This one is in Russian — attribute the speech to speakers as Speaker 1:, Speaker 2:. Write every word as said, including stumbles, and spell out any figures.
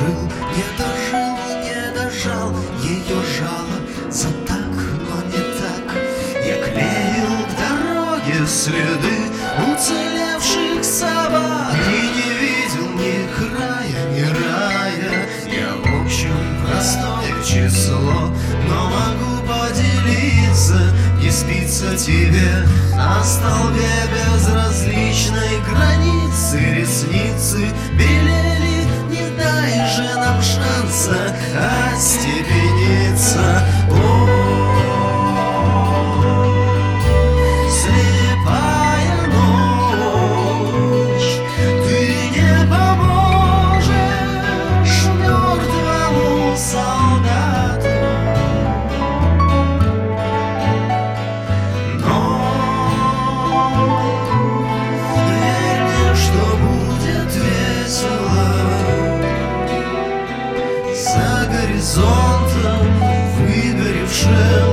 Speaker 1: дожил, не дожил, не дожал ее жало за так, но не так. Я клеил к дороге следы уцелевших собак и не видел ни края, ни рая. Я в общем простое число, но могу поделиться. Не спится тебе на столбе безразличной границы. Ресницы белели, не дай же нам шанса остепениться. О, слепая ночь, ты не поможешь мертвому солдату. За горизонтом выгоревшим